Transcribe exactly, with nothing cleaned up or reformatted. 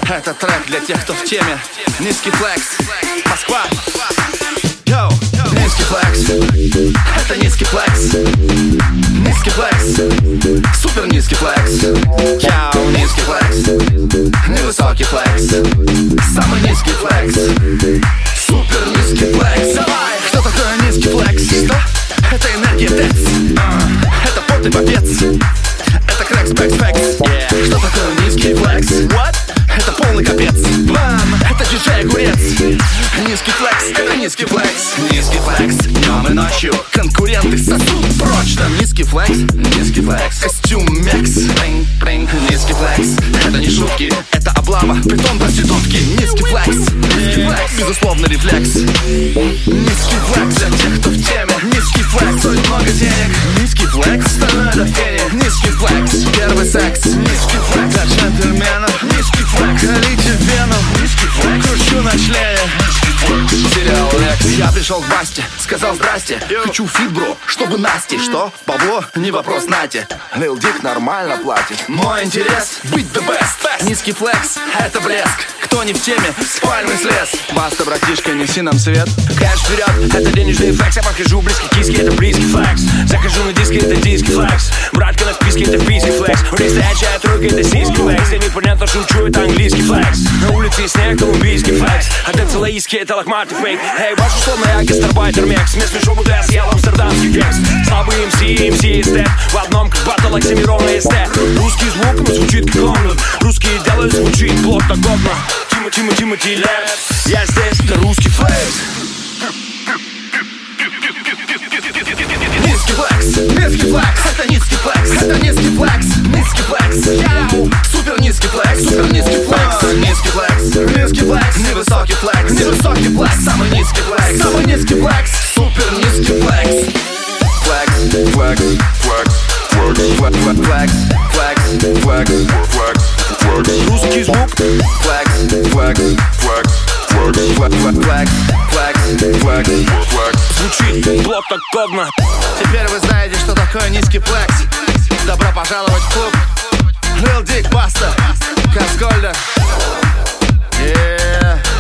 Это трек для тех, кто в теме. Низкий флекс, Москва. Йоу, низкий флекс. Это низкий флекс. Низкий флекс. Супер низкий флекс. Йоу, низкий флекс. Невысокий флекс. Самый низкий флекс. Супер низкий флекс. Давай. Что такое низкий флекс? Что? Это энергия ТЭЦ. Это пот и попец. Это крэкс, бэкс, фэкс. Yeah. Что такое низкий флекс? What? Это полный капец. Бам! Это диджей огурец. Низкий флекс, это низкий флекс. Низкий флекс, днем и ночью конкуренты сосут прочно. Низкий флекс, низкий флекс. Костюм мекс. Принг, принг. Низкий флекс, это не шутки. Это облава, притон проститутки. Низкий флекс, низкий флекс. Безусловно рефлекс. Низкий флекс для тех, кто в теме. Низкий флекс, стоит много денег. Низкий флекс, остальное до фени. Низкий флекс, первый секс. Низкий флекс для джентльменов. Низкий флекс, налейте вену. Низкий флекс, кручу на члене. Сериал Лекс. Я пришел к Басте, сказал здрасте. Хочу фибру, чтобы Насте. Что? Бабло? Не вопрос, нате. Лил Дик нормально платит. Мой интерес быть the best. Низкий флекс, это блеск. Кто не в теме, с пальмы слез. Баста, братишка, неси нам свет. Кэш вперед, это денежный флекс. Я подхожу близко к киске, это близкий флекс. Захожу на диски, это диски флекс. Братка на списке, это писки флекс. У них стоячая тройка, это сиськи флекс. Я непонятно шучу, это английский флекс. На улице снег, колумбийский флекс. А это целоиски, это лохматый фейк. Эй, ваш условно я гастарбайтер мекс. Вместо шоу я съел амстердамский кекс. Слабый эм си, эм си эстет. В одном как батл Оксимирон и эстет. Русский звук, но звучит как Лондон. Русские делают, звучит плотно, годно. Тима, Тима, Тимоти Лепс. Я здесь, это русский флекс. Низкий флекс, низкий флекс. Это низкий флекс, это низкий флекс. Низкий флекс, яу. Супер низкий флекс, супер низкий флекс. Низкий флекс, низкий флекс. Невысокий флекс, невысокий флекс. Самый низкий флекс, самый низкий флекс. Супер низкий флекс. Флекс, флекс, флекс, флекс, флекс, флекс, флекс, флекс, флекс. Русский звук. Флекс, флекс, флекс, флекс, флекс, флекс, флекс, флекс. Звучит плотно, годно. Теперь вы знаете, что такое низкий флекс. Добро пожаловать в клуб. Лил Дик, Баста, Казгольдер. Yeah.